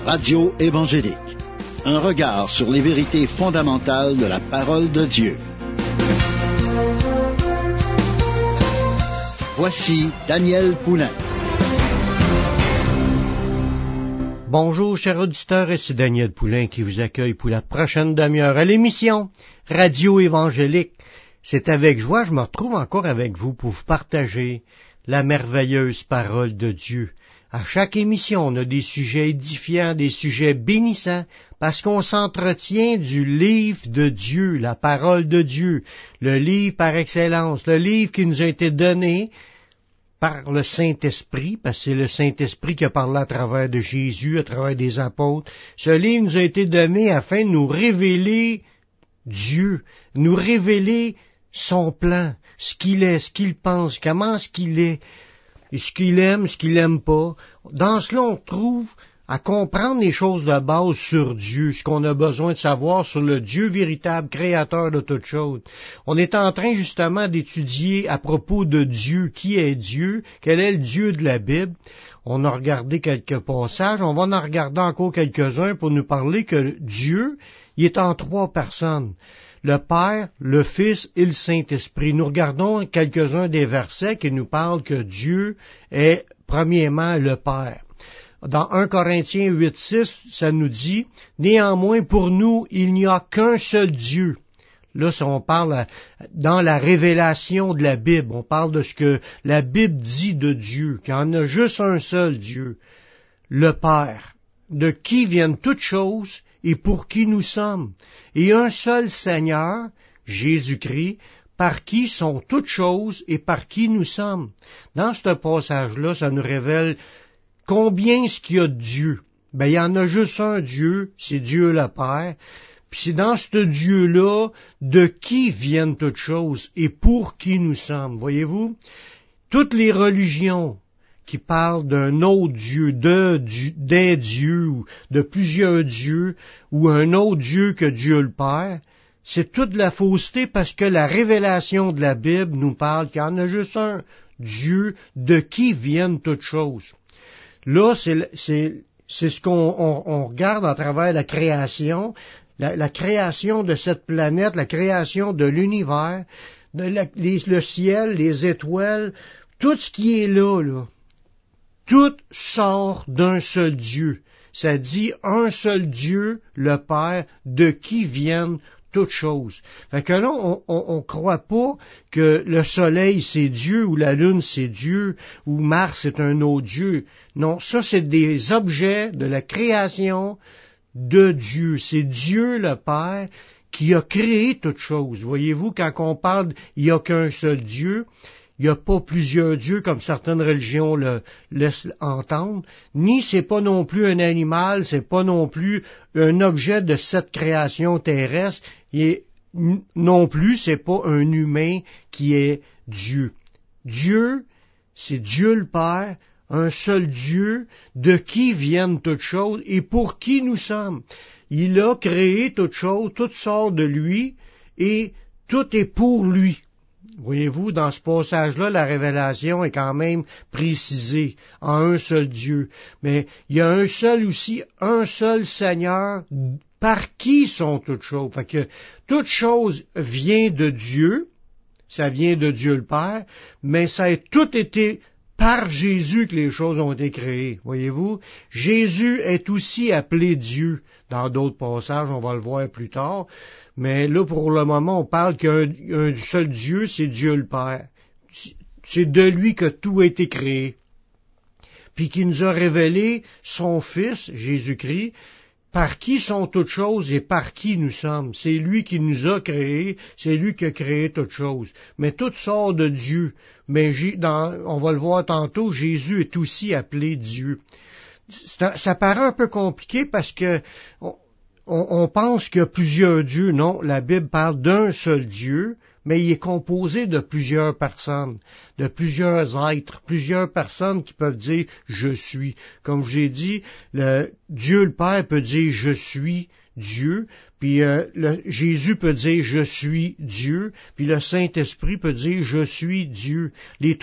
Radio évangélique. Un regard sur les vérités fondamentales de la parole de Dieu. Voici Daniel Poulain. Bonjour, chers auditeurs, et c'est Daniel Poulain qui vous accueille pour la prochaine demi-heure à l'émission Radio évangélique. C'est avec joie, je me retrouve encore avec vous pour vous partager la merveilleuse parole de Dieu. À chaque émission, on a des sujets édifiants, des sujets bénissants, parce qu'on s'entretient du livre de Dieu, la parole de Dieu, le livre par excellence, le livre qui nous a été donné par le Saint-Esprit, parce que c'est le Saint-Esprit qui a parlé à travers de Jésus, à travers des apôtres. Ce livre nous a été donné afin de nous révéler Dieu, nous révéler son plan, ce qu'il est, ce qu'il pense, comment ce qu'il est, ce qu'il aime, ce qu'il aime pas. Dans cela, on trouve à comprendre les choses de base sur Dieu, ce qu'on a besoin de savoir sur le Dieu véritable, créateur de toutes choses. On est en train justement d'étudier à propos de Dieu, qui est Dieu, quel est le Dieu de la Bible. On a regardé quelques passages, on va en regarder encore quelques-uns pour nous parler que Dieu, il est en trois personnes. Le Père, le Fils et le Saint-Esprit. Nous regardons quelques-uns des versets qui nous parlent que Dieu est premièrement le Père. Dans 1 Corinthiens 8:6, ça nous dit « Néanmoins, pour nous, il n'y a qu'un seul Dieu ». Là, si on parle dans la révélation de la Bible, on parle de ce que la Bible dit de Dieu, qu'il y en a juste un seul Dieu, le Père, de qui viennent toutes choses et pour qui nous sommes, et un seul Seigneur, Jésus-Christ, par qui sont toutes choses et par qui nous sommes. Dans ce passage-là, ça nous révèle combien est-ce qu'il y a de Dieu. Ben, il y en a juste un Dieu, c'est Dieu le Père. Puis c'est dans ce Dieu-là de qui viennent toutes choses et pour qui nous sommes. Voyez-vous, toutes les religions qui parlent d'un autre Dieu, des dieux, ou de plusieurs dieux, ou un autre Dieu que Dieu le Père, c'est toute la fausseté parce que la révélation de la Bible nous parle qu'il y en a juste un Dieu de qui viennent toutes choses. Là, c'est ce qu'on regarde à travers la création, la création de cette planète, la création de l'univers, le ciel, les étoiles, tout ce qui est là, tout sort d'un seul Dieu. Ça dit un seul Dieu, le Père, de qui viennent toutes choses. Fait que là, on croit pas que le soleil c'est Dieu, ou la lune c'est Dieu, ou Mars c'est un autre Dieu. Non, ça c'est des objets de la création de Dieu. C'est Dieu le Père qui a créé toutes choses. Voyez-vous, quand on parle, il n'y a qu'un seul Dieu, il n'y a pas plusieurs dieux comme certaines religions le laissent entendre, ni c'est pas non plus un animal, c'est pas non plus un objet de cette création terrestre, et non plus c'est pas un humain qui est Dieu. Dieu, c'est Dieu le Père, un seul Dieu, de qui viennent toutes choses et pour qui nous sommes. Il a créé toutes choses, tout sort de lui et tout est pour lui. Voyez-vous, dans ce passage-là, la révélation est quand même précisée en un seul Dieu. Mais il y a un seul Seigneur, par qui sont toutes choses. Fait que toute chose vient de Dieu, ça vient de Dieu le Père, mais ça a tout été par Jésus que les choses ont été créées. Voyez-vous, Jésus est aussi appelé Dieu. Dans d'autres passages, on va le voir plus tard. Mais là, pour le moment, on parle qu'un seul Dieu, c'est Dieu le Père. C'est de lui que tout a été créé. Puis qui nous a révélé son Fils, Jésus-Christ, par qui sont toutes choses et par qui nous sommes. C'est lui qui nous a créés, c'est lui qui a créé toutes choses. Mais tout sort de Dieu. Mais on va le voir tantôt, Jésus est aussi appelé Dieu. Ça paraît un peu compliqué parce que on pense qu'il y a plusieurs dieux. Non, la Bible parle d'un seul Dieu, mais il est composé de plusieurs personnes, de plusieurs êtres, plusieurs personnes qui peuvent dire « je suis ». Comme j'ai dit, Dieu le Père peut dire « je suis Dieu », puis Jésus peut dire « je suis Dieu », puis le Saint-Esprit peut dire « je suis Dieu ».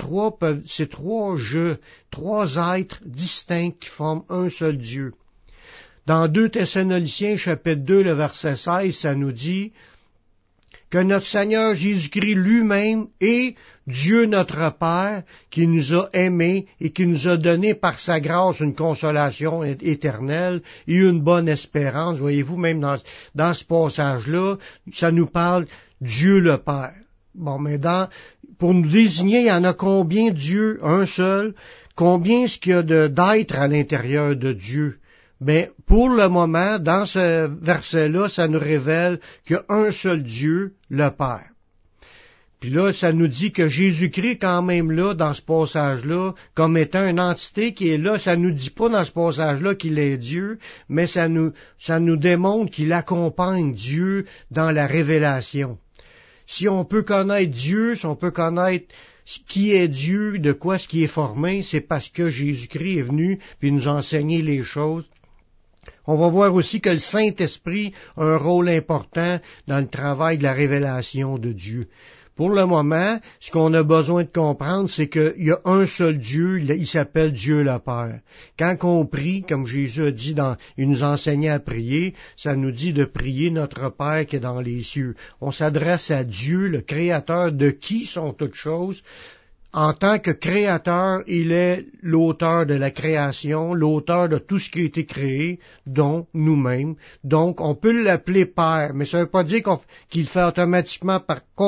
C'est trois êtres distincts qui forment un seul Dieu. Dans 2 Thessaloniciens, chapitre 2, le verset 16, ça nous dit que notre Seigneur Jésus-Christ lui-même est Dieu notre Père, qui nous a aimés et qui nous a donné par sa grâce une consolation éternelle et une bonne espérance. Voyez-vous, même dans ce passage-là, ça nous parle Dieu le Père. Bon, mais pour nous désigner, il y en a combien Dieu, un seul, combien est-ce qu'il y a d'être à l'intérieur de Dieu? Ben, pour le moment, dans ce verset-là, ça nous révèle qu'il y a un seul Dieu, le Père. Puis là, ça nous dit que Jésus-Christ, quand même là, dans ce passage-là, comme étant une entité qui est là, ça nous dit pas dans ce passage-là qu'il est Dieu, mais ça nous démontre qu'il accompagne Dieu dans la révélation. Si on peut connaître Dieu, si on peut connaître qui est Dieu, de quoi ce qui est formé, c'est parce que Jésus-Christ est venu puis nous a enseigné les choses. On va voir aussi que le Saint-Esprit a un rôle important dans le travail de la révélation de Dieu. Pour le moment, ce qu'on a besoin de comprendre, c'est qu'il y a un seul Dieu, il s'appelle Dieu le Père. Quand on prie, comme Jésus a dit, il nous enseignait à prier, ça nous dit de prier notre Père qui est dans les cieux. On s'adresse à Dieu, le Créateur, de qui sont toutes choses. En tant que créateur, il est l'auteur de la création, l'auteur de tout ce qui a été créé, dont nous-mêmes. Donc, on peut l'appeler Père, mais ça ne veut pas dire qu'on fait automatiquement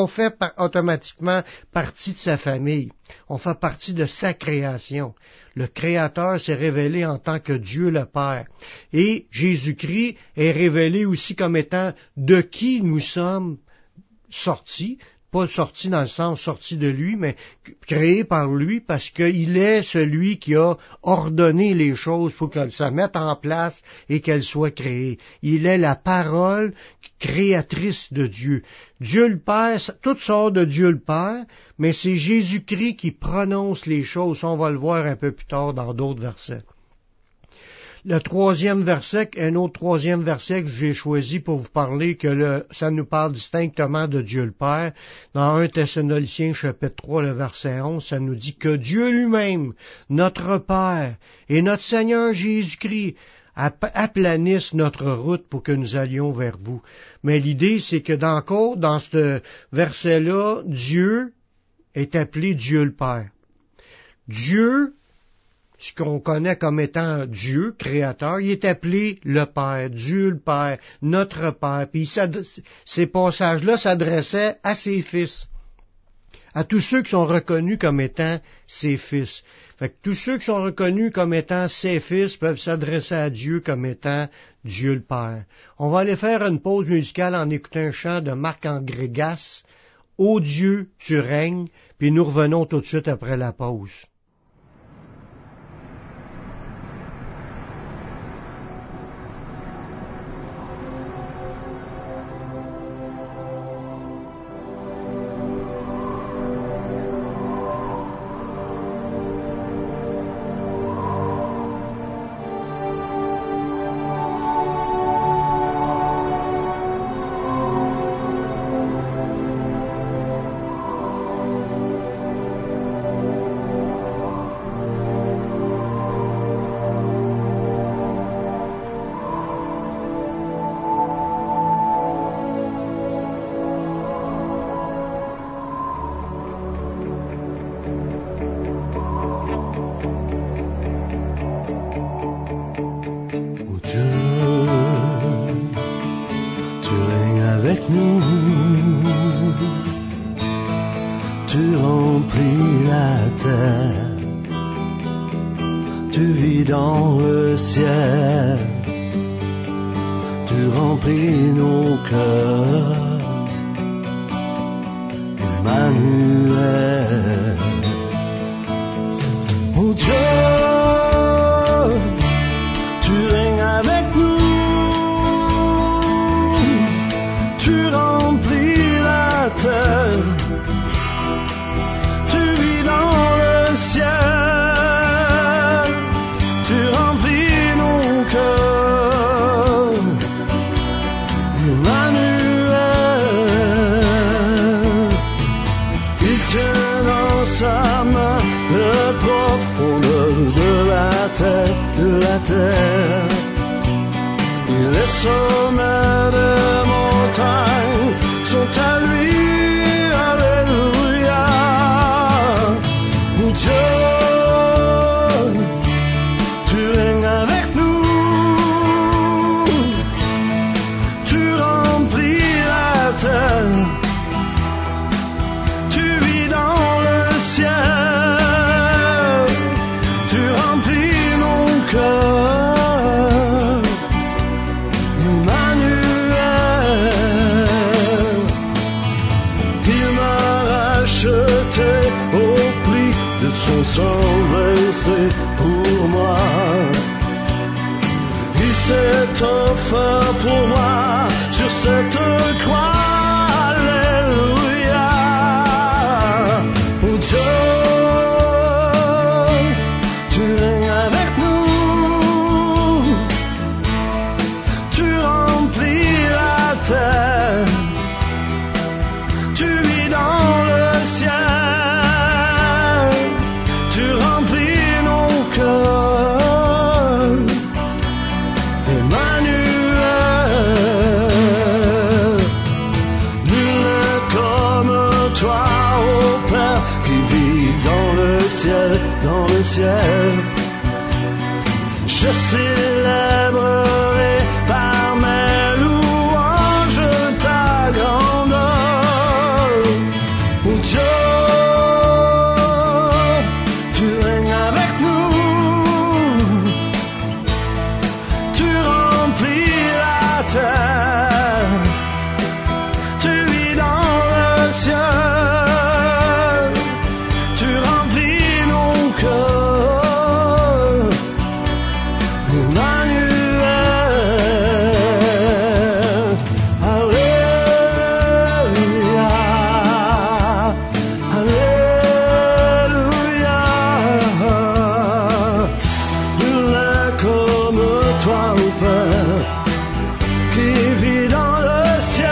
partie de sa famille. On fait partie de sa création. Le Créateur s'est révélé en tant que Dieu le Père. Et Jésus-Christ est révélé aussi comme étant de qui nous sommes sortis. Pas sorti dans le sens sorti de lui, mais créé par lui, parce qu'il est celui qui a ordonné les choses pour qu'elles se mettent en place et qu'elles soient créées. Il est la parole créatrice de Dieu. Dieu le Père, tout sort de Dieu le Père, mais c'est Jésus-Christ qui prononce les choses. On va le voir un peu plus tard dans d'autres versets. Un autre troisième verset que j'ai choisi pour vous parler, ça nous parle distinctement de Dieu le Père. Dans 1 Thessaloniciens chapitre 3, le verset 11, ça nous dit que Dieu lui-même, notre Père, et notre Seigneur Jésus-Christ aplanissent notre route pour que nous allions vers vous. Mais l'idée, c'est que dans ce verset-là, Dieu est appelé Dieu le Père. Dieu, ce qu'on connaît comme étant Dieu, créateur, il est appelé le Père, Dieu le Père, notre Père. Puis ces passages-là s'adressaient à ses fils, à tous ceux qui sont reconnus comme étant ses fils. Fait que tous ceux qui sont reconnus comme étant ses fils peuvent s'adresser à Dieu comme étant Dieu le Père. On va aller faire une pause musicale en écoutant un chant de Marc-André Gasse, « Ô Dieu, tu règnes », puis nous revenons tout de suite après la pause. Tu remplis la terre, tu vis dans le ciel, tu remplis nos cœurs, Emmanuel. Oh Dieu, tu règnes avec nous, tu remplis la terre, tu vis dans le ciel, tu remplis nos cœurs, Emmanuel. Il tient dans son sang versé pour moi. Il s'est offert pour moi sur cette croix. Alléluia. Oh Dieu, tu règnes avec nous. Tu remplis la terre. Tu vis dans le ciel. Tu remplis nos cœurs. Emmanuel, nul n'est comme toi, ô Père, qui vit dans le ciel, dans le ciel. Je célébrerai par mes louanges ta grandeur. Oh Dieu, tu règnes avec nous. Tu remplis la terre. Tu vis dans le ciel. Tu remplis nos cœurs. Emmanuel. Alléluia. Alléluia. Nul n'est comme toi, ô Père, qui vit dans le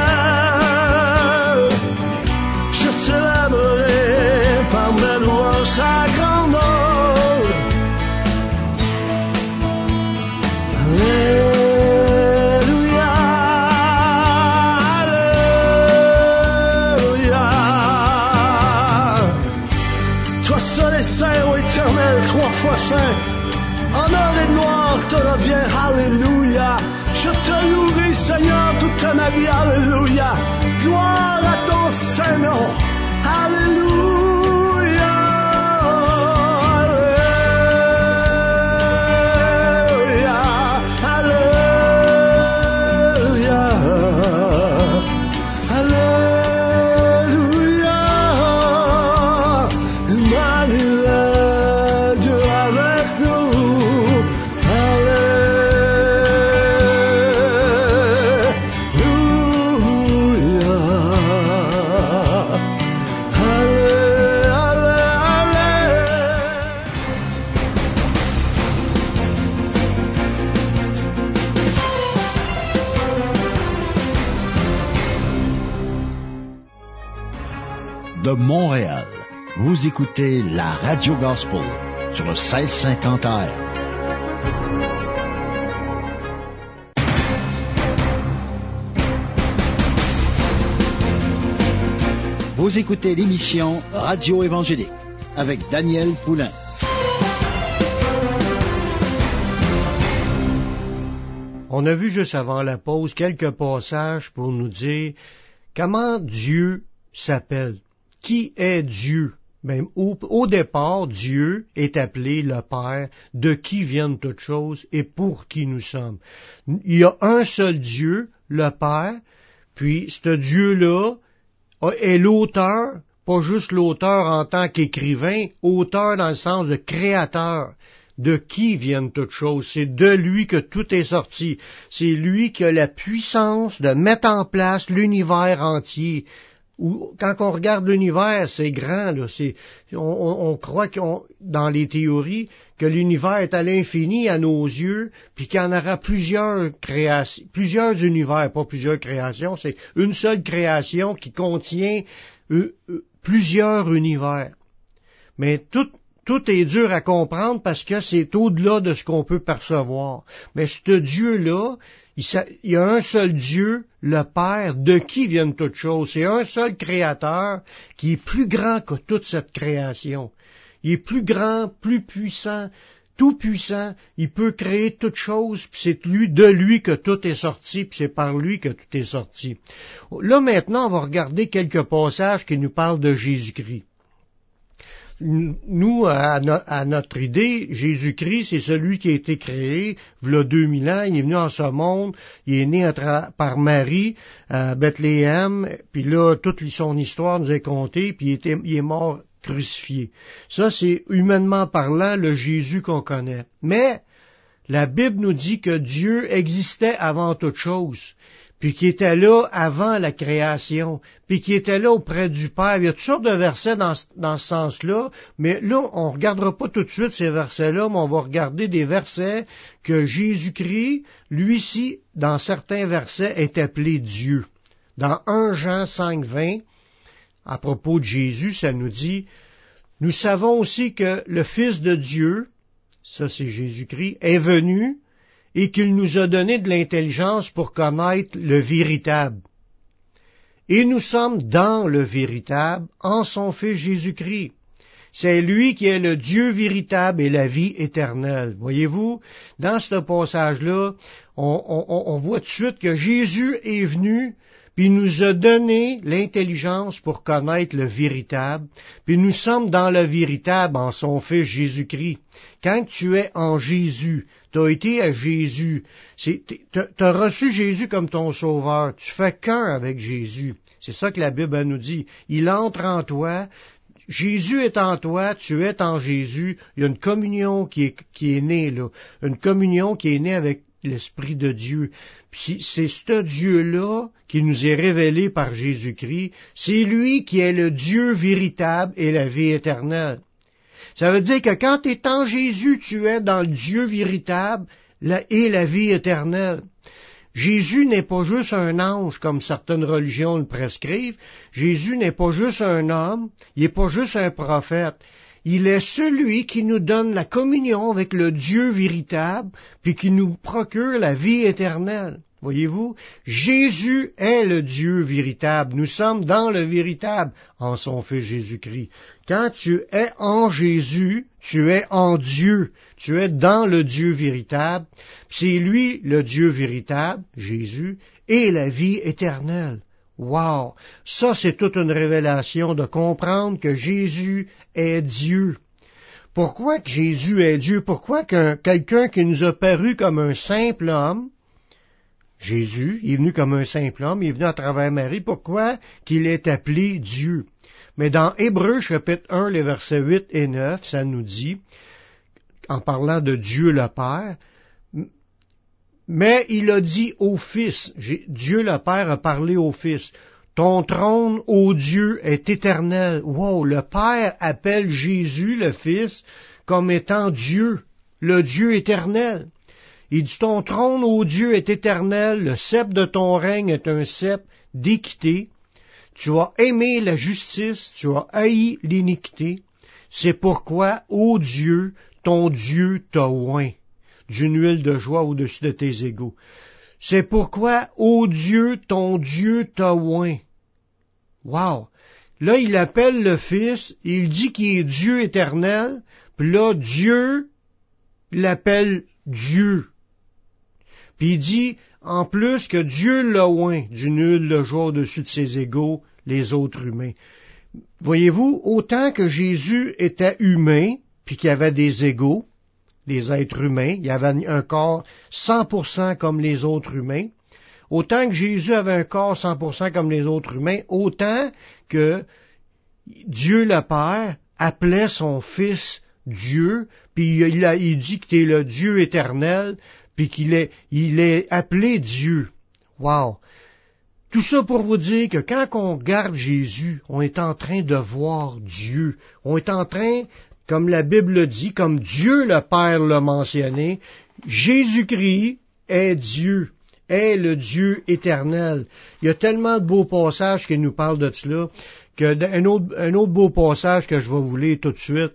ciel. Je célébrerai par mes louanges sa grandeur. Alléluia. Alléluia. Toi seul est saint, ô Éternel, 3 fois saint. Honneur et gloire te revient, alléluia. Je te louerai, Seigneur, toute ma vie, alléluia. Gloire à ton saint nom, alléluia. Alléluia. Alléluia. Alléluia. Emmanuel, Dieu avec nous. De Montréal, vous écoutez la Radio Gospel sur le 1650 AM. Vous écoutez l'émission Radio Évangélique avec Daniel Poulain. On a vu juste avant la pause quelques passages pour nous dire comment Dieu s'appelle. Qui est Dieu? Ben, au départ, Dieu est appelé le Père, de qui viennent toutes choses et pour qui nous sommes. Il y a un seul Dieu, le Père, puis ce Dieu-là est l'auteur, pas juste l'auteur en tant qu'écrivain, auteur dans le sens de créateur. De qui viennent toutes choses? C'est de lui que tout est sorti. C'est lui qui a la puissance de mettre en place l'univers entier. Quand on regarde l'univers, c'est grand, là. On croit dans les théories que l'univers est à l'infini à nos yeux, puis qu'il y en aura plusieurs univers, pas plusieurs créations. C'est une seule création qui contient plusieurs univers. Mais tout est dur à comprendre parce que c'est au-delà de ce qu'on peut percevoir. Mais ce Dieu-là, il y a un seul Dieu, le Père, de qui viennent toutes choses. C'est un seul Créateur qui est plus grand que toute cette création. Il est plus grand, plus puissant, tout puissant. Il peut créer toutes choses, puis c'est de lui que tout est sorti, puis c'est par lui que tout est sorti. Là, maintenant, on va regarder quelques passages qui nous parlent de Jésus-Christ. Nous, à notre idée, Jésus-Christ, c'est celui qui a été créé, v'là 2000 ans, il est venu en ce monde, il est né par Marie, à Bethléem, puis là, toute son histoire nous est contée, puis il est mort crucifié. Ça, c'est humainement parlant le Jésus qu'on connaît. Mais la Bible nous dit que Dieu existait avant toute chose, puis qu'il était là avant la création, puis qu'il était là auprès du Père. Il y a toutes sortes de versets dans ce sens-là, mais là, on ne regardera pas tout de suite ces versets-là, mais on va regarder des versets que Jésus-Christ, lui-ci, dans certains versets, est appelé Dieu. Dans 1 Jean 5,20, à propos de Jésus, ça nous dit, « Nous savons aussi que le Fils de Dieu, ça c'est Jésus-Christ, est venu et qu'il nous a donné de l'intelligence pour connaître le véritable. Et nous sommes dans le véritable en son Fils Jésus-Christ. C'est lui qui est le Dieu véritable et la vie éternelle. » Voyez-vous, dans ce passage-là, on voit tout de suite que Jésus est venu, puis il nous a donné l'intelligence pour connaître le véritable, puis nous sommes dans le véritable en son Fils Jésus-Christ. Quand tu es en Jésus, tu as été à Jésus, tu as reçu Jésus comme ton sauveur, tu fais qu'un avec Jésus. C'est ça que la Bible elle nous dit. Il entre en toi, Jésus est en toi, tu es en Jésus, il y a une communion qui est née là, une communion qui est née avec l'Esprit de Dieu. Puis c'est ce Dieu-là qui nous est révélé par Jésus-Christ. C'est lui qui est le Dieu véritable et la vie éternelle. Ça veut dire que quand tu es en Jésus, tu es dans le Dieu véritable et la vie éternelle. Jésus n'est pas juste un ange comme certaines religions le prescrivent. Jésus n'est pas juste un homme, il n'est pas juste un prophète. Il est celui qui nous donne la communion avec le Dieu véritable, puis qui nous procure la vie éternelle. Voyez-vous, Jésus est le Dieu véritable. Nous sommes dans le véritable en son Fils Jésus-Christ. Quand tu es en Jésus, tu es en Dieu. Tu es dans le Dieu véritable. C'est lui le Dieu véritable, Jésus, et la vie éternelle. Wow! Ça, c'est toute une révélation de comprendre que Jésus est Dieu. Pourquoi que Jésus est Dieu? Pourquoi que quelqu'un qui nous a paru comme un simple homme, Jésus, il est venu comme un simple homme, il est venu à travers Marie, pourquoi qu'il est appelé Dieu? Mais dans Hébreux chapitre 1, les versets 8 et 9, ça nous dit, en parlant de Dieu le Père, mais il a dit au Fils, Dieu le Père a parlé au Fils, ton trône, ô Dieu, est éternel. Wow, le Père appelle Jésus, le Fils, comme étant Dieu, le Dieu éternel. Il dit, ton trône, ô Dieu, est éternel, le sceptre de ton règne est un sceptre d'équité. Tu as aimé la justice, tu as haï l'iniquité. C'est pourquoi, ô Dieu, ton Dieu t'a oint d'une huile de joie au-dessus de tes égaux. C'est pourquoi, ô Dieu, ton Dieu t'a oint. Wow! Là, il appelle le Fils, il dit qu'il est Dieu éternel, puis là, Dieu l'appelle Dieu. Puis il dit, en plus, que Dieu l'a oint d'une huile de joie au-dessus de ses égaux, les autres humains. Voyez-vous, autant que Jésus était humain, puis qu'il y avait des égaux, les êtres humains, il y avait un corps 100% comme les autres humains, autant que Jésus avait un corps 100% comme les autres humains, autant que Dieu le Père appelait son Fils Dieu, puis il dit que tu es le Dieu éternel, puis qu'il est appelé Dieu. Wow! Tout ça pour vous dire que quand on regarde Jésus, on est en train de voir Dieu. On est en train, comme la Bible dit, comme Dieu le Père l'a mentionné, Jésus-Christ est Dieu, est le Dieu éternel. Il y a tellement de beaux passages qui nous parlent de cela, un autre beau passage que je vais vous lire tout de suite.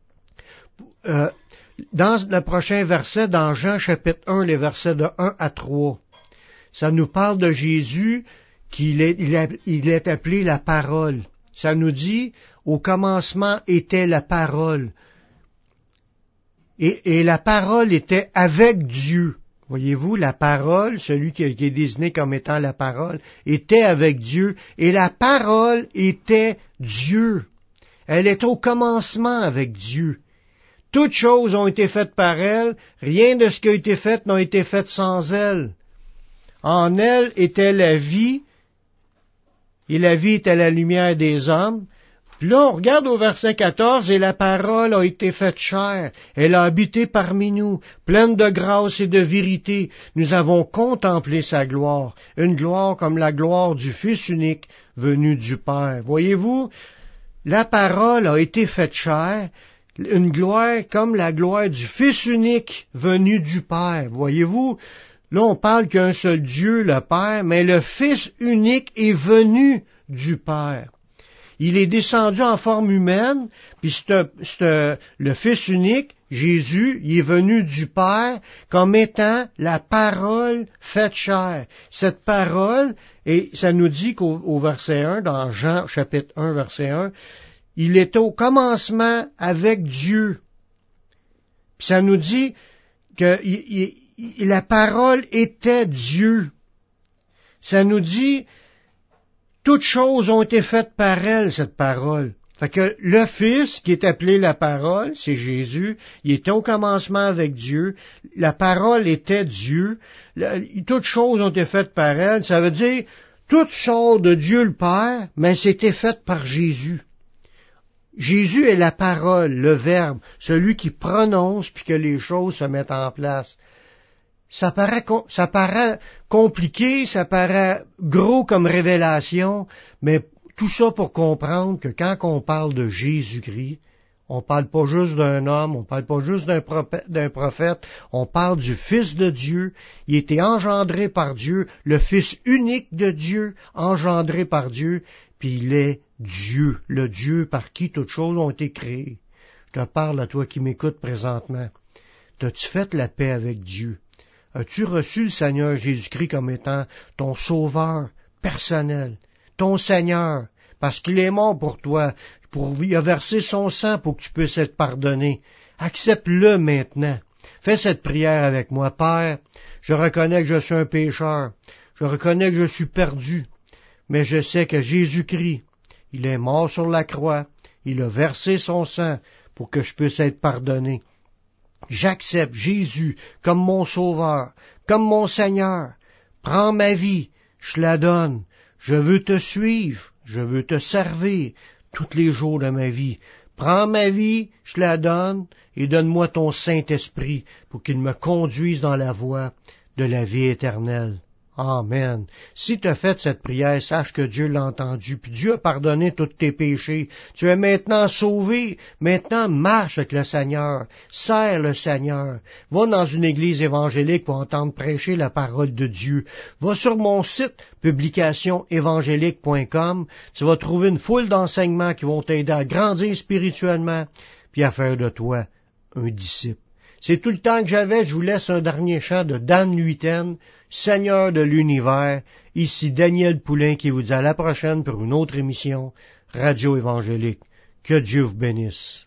Dans le prochain verset, dans Jean chapitre 1, les versets de 1 à 3, ça nous parle de Jésus il est appelé la parole. Ça nous dit, au commencement était la parole. Et la parole était avec Dieu. Voyez-vous, la parole, celui qui est désigné comme étant la parole, était avec Dieu. Et la parole était Dieu. Elle est au commencement avec Dieu. Toutes choses ont été faites par elle, rien de ce qui a été fait n'a été fait sans elle. En elle était la vie, et la vie était la lumière des hommes. Puis là, on regarde au verset 14, « Et la parole a été faite chair, elle a habité parmi nous, pleine de grâce et de vérité. Nous avons contemplé sa gloire, une gloire comme la gloire du Fils unique venu du Père. » Voyez-vous, la parole a été faite chair, une gloire comme la gloire du Fils unique venu du Père. Voyez-vous, là on parle qu'un seul Dieu, le Père, mais le Fils unique est venu du Père. Il est descendu en forme humaine, puis le Fils unique, Jésus, il est venu du Père comme étant la parole faite chair. Cette parole, et ça nous dit qu'au verset 1, dans Jean chapitre 1, verset 1, il était au commencement avec Dieu. Puis ça nous dit que la parole était Dieu. Ça nous dit toutes choses ont été faites par elle, cette parole. Fait que le Fils, qui est appelé la parole, c'est Jésus, il était au commencement avec Dieu, la parole était Dieu, toutes choses ont été faites par elle, ça veut dire, tout sort de Dieu le Père, mais c'était fait par Jésus. Jésus est la parole, le Verbe, celui qui prononce puis que les choses se mettent en place. Ça paraît compliqué, ça paraît gros comme révélation, mais tout ça pour comprendre que quand on parle de Jésus-Christ, on parle pas juste d'un homme, on parle pas juste d'un prophète, on parle du Fils de Dieu. Il a été engendré par Dieu, le Fils unique de Dieu, engendré par Dieu, puis il est Dieu, le Dieu par qui toutes choses ont été créées. Je te parle à toi qui m'écoutes présentement. T'as-tu fait la paix avec Dieu? As-tu reçu le Seigneur Jésus-Christ comme étant ton sauveur personnel, ton Seigneur, parce qu'il est mort pour toi, il a versé son sang pour que tu puisses être pardonné. Accepte-le maintenant. Fais cette prière avec moi. Père, je reconnais que je suis un pécheur, je reconnais que je suis perdu, mais je sais que Jésus-Christ, il est mort sur la croix, il a versé son sang pour que je puisse être pardonné. J'accepte Jésus comme mon sauveur, comme mon Seigneur. Prends ma vie, je la donne. Je veux te suivre, je veux te servir tous les jours de ma vie. Prends ma vie, je la donne, et donne-moi ton Saint-Esprit pour qu'il me conduise dans la voie de la vie éternelle. Amen. Si tu as fait cette prière, sache que Dieu l'a entendu, puis Dieu a pardonné tous tes péchés. Tu es maintenant sauvé. Maintenant, marche avec le Seigneur. Sers le Seigneur. Va dans une église évangélique pour entendre prêcher la parole de Dieu. Va sur mon site, publicationévangélique.com. Tu vas trouver une foule d'enseignements qui vont t'aider à grandir spirituellement, puis à faire de toi un disciple. C'est tout le temps que j'avais. Je vous laisse un dernier chant de Dan Luyten, Seigneur de l'univers. Ici Daniel Poulain qui vous dit à la prochaine pour une autre émission Radio Évangélique. Que Dieu vous bénisse.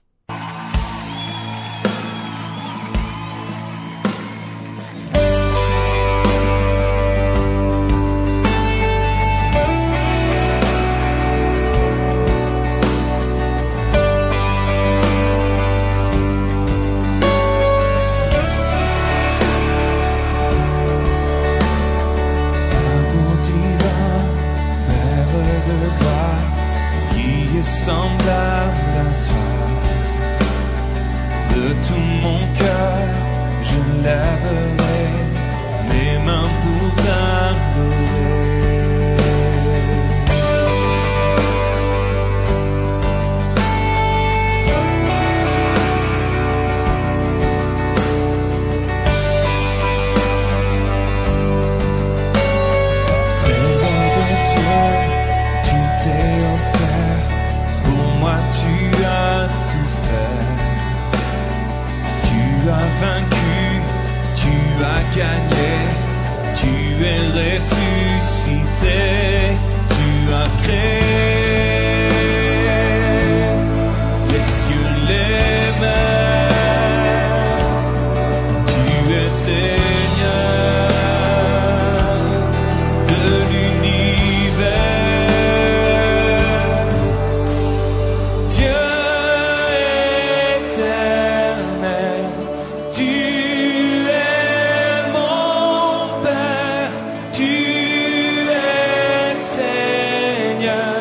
Tu es Seigneur.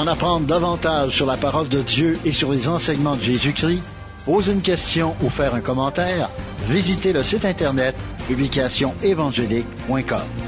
en apprendre davantage sur la parole de Dieu et sur les enseignements de Jésus-Christ, poser une question ou faire un commentaire, visitez le site internet publicationsévangélique.com.